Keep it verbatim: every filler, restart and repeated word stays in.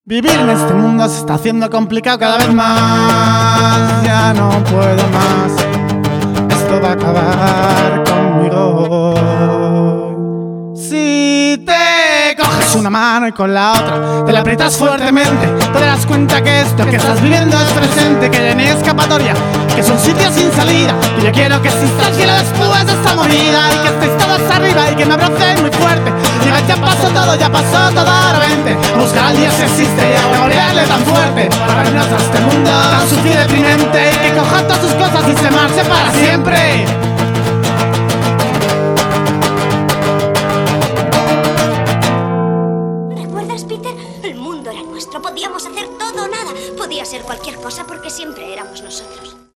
Vivir en este mundo se está haciendo complicado cada vez más. Ya no puedo más. Esto va a acabar conmigo. Si te coges una mano y con la otra te la aprietas fuertemente, te darás cuenta que esto que estás viviendo es presente, que ya no hay escapatoria, que es un sitio sin salida, que yo quiero que existas cielo después de esta movida, y que estéis todos arriba y que me abracéis muy fuerte. Diga, ya pasó todo, ya pasó todo, ahora vente a buscar al día si existe y a devolverle tan fuerte para irnos a este mundo tan sucio y deprimente, y que coja todas sus cosas y se marche para siempre. ¿Recuerdas, Peter? El mundo era nuestro, podíamos hacer todo o nada, podía ser cualquier cosa porque siempre éramos nosotros.